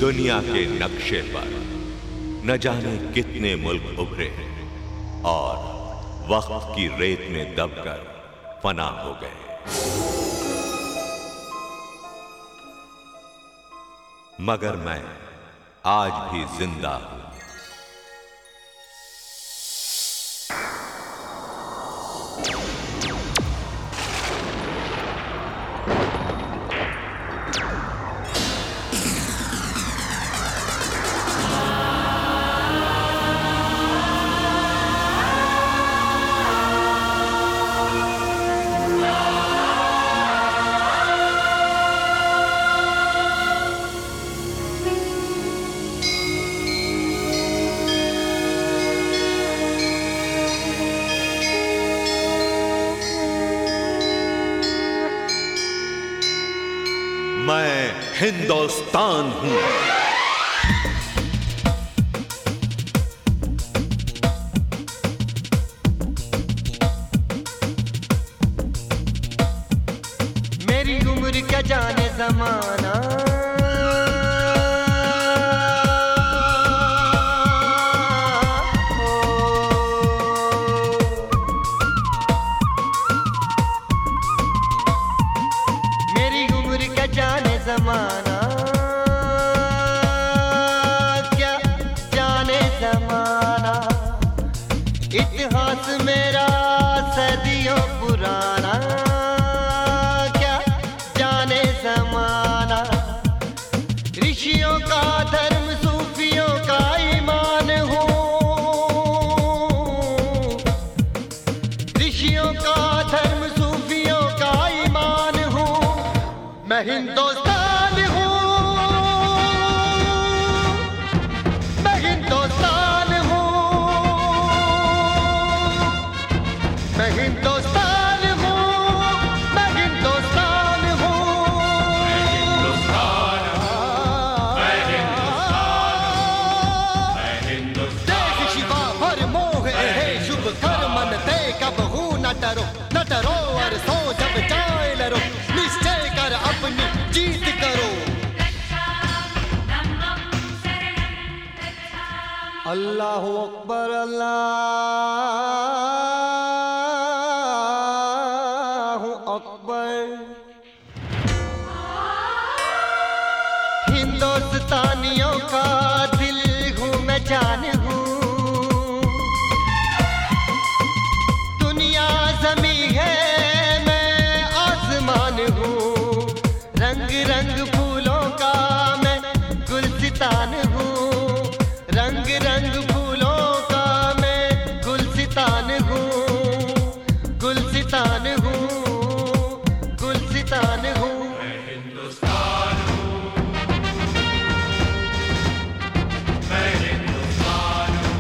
दुनिया के नक्शे पर न जाने कितने मुल्क उभरे और वक्त की रेत में दबकर फना हो गए, मगर मैं आज भी जिंदा हूं। मैं हिंदुस्तान हूं। मेरी उम्र क्या जाने ज़माना, ज़माना क्या जाने ज़माना, इतिहास मेरा सदियों पुराना, क्या जाने ज़माना। ऋषियों का धर्म सूफियों का ईमान हूँ, ऋषियों का धर्म सूफियों का ईमान हूँ। मैं हिंदुस्तान न डरो और सो जब जाए लरो, निश्चय कर अपनी जीत करो। अल्लाहु अकबर, अल्लाहु अकबर। हिंदुस्तानियों का दिल हूँ मैं, जान हूँ। ज़मीं है मैं आसमान हूँ, रंग रंग फूलों का मैं गुलसितान हूँ, रंग रंग फूलों का मैं गुलसितान हूँ, गुलसितान हूँ, गुलसितान हूँ। मैं हिंदुस्तान हूँ, मैं हिंदुस्तान हूँ,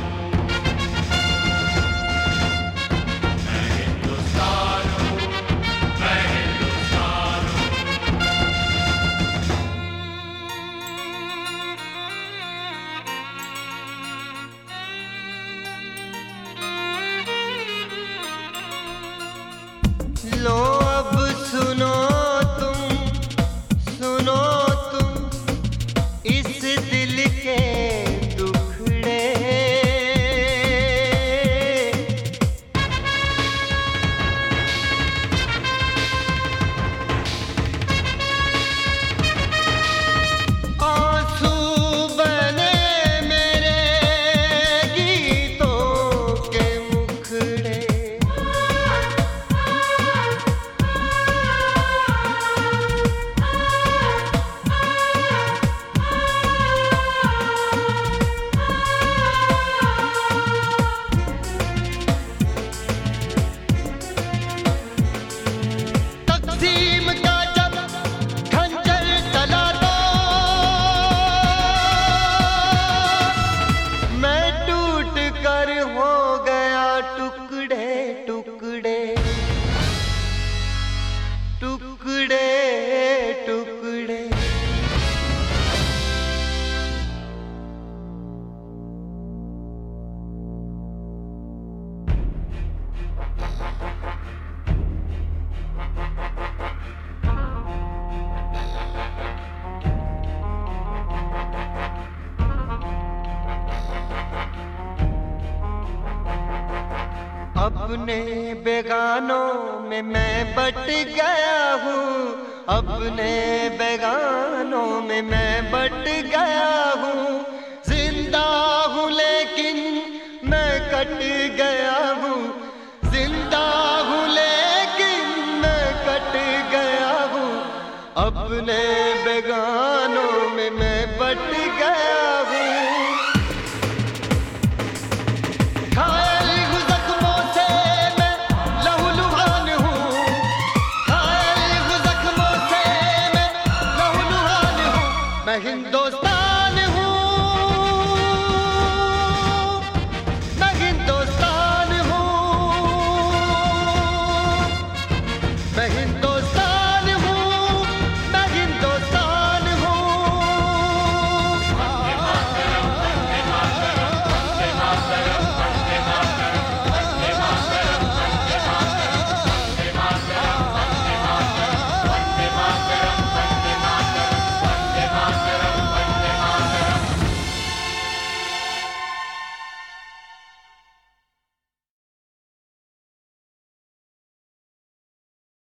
अपने बेगानों में मैं बट गया हूँ, अपने बेगानों में मैं बट गया हूँ। जिंदा हूँ लेकिन मैं कट गया हूँ, जिंदा हूँ लेकिन मैं कट गया हूँ। अपने बेगानों